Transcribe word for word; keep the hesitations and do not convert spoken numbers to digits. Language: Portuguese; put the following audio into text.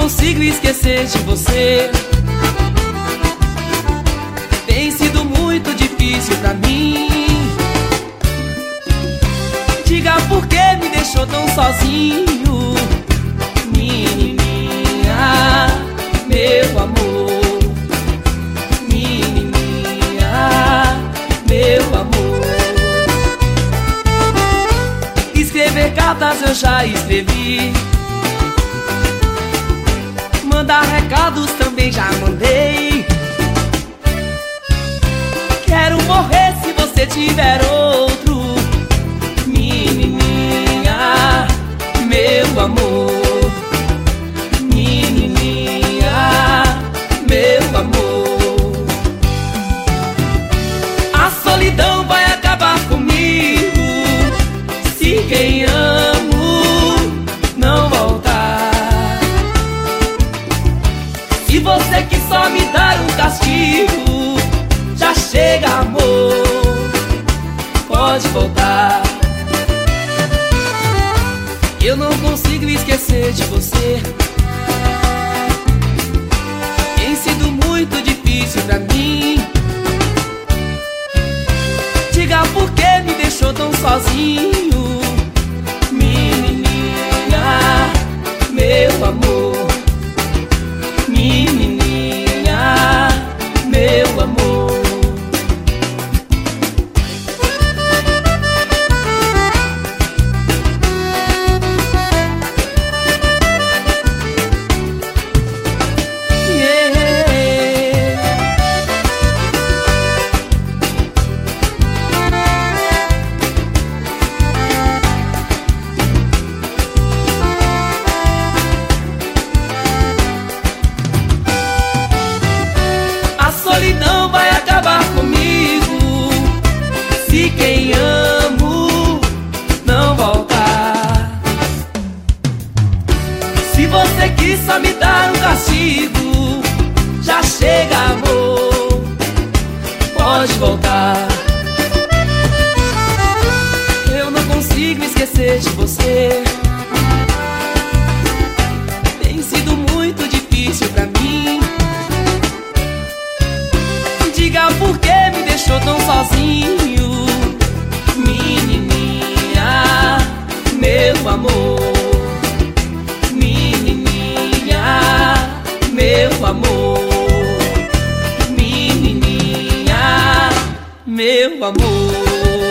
consigo esquecer de você. Tem sido muito difícil pra mim. Diga por que me deixou tão sozinho, menininha, meu amor. Menininha, meu amor. Escrever cartas eu já escrevi, mandar recados também já mandei. Quero morrer se você tiver outro, menininha, meu amor. Menininha, meu amor. A solidão vai acabar comigo se quem amo não voltar. Se você que só me dá um castigo, já chega, amor, pode voltar. Eu não consigo esquecer de você. Tem sido muito difícil pra mim. Diga por que me deixou tão sozinho, menininha, meu amor. Menininha, meu amor. Não vai acabar comigo se quem amo não voltar. Se você quis só me dar um castigo, já chega, amor, pode voltar. Eu não consigo esquecer de você. Tem sido muito difícil pra mim. Diga por que me deixou tão sozinho, menininha, meu amor. Menininha, meu amor. Menininha, meu amor.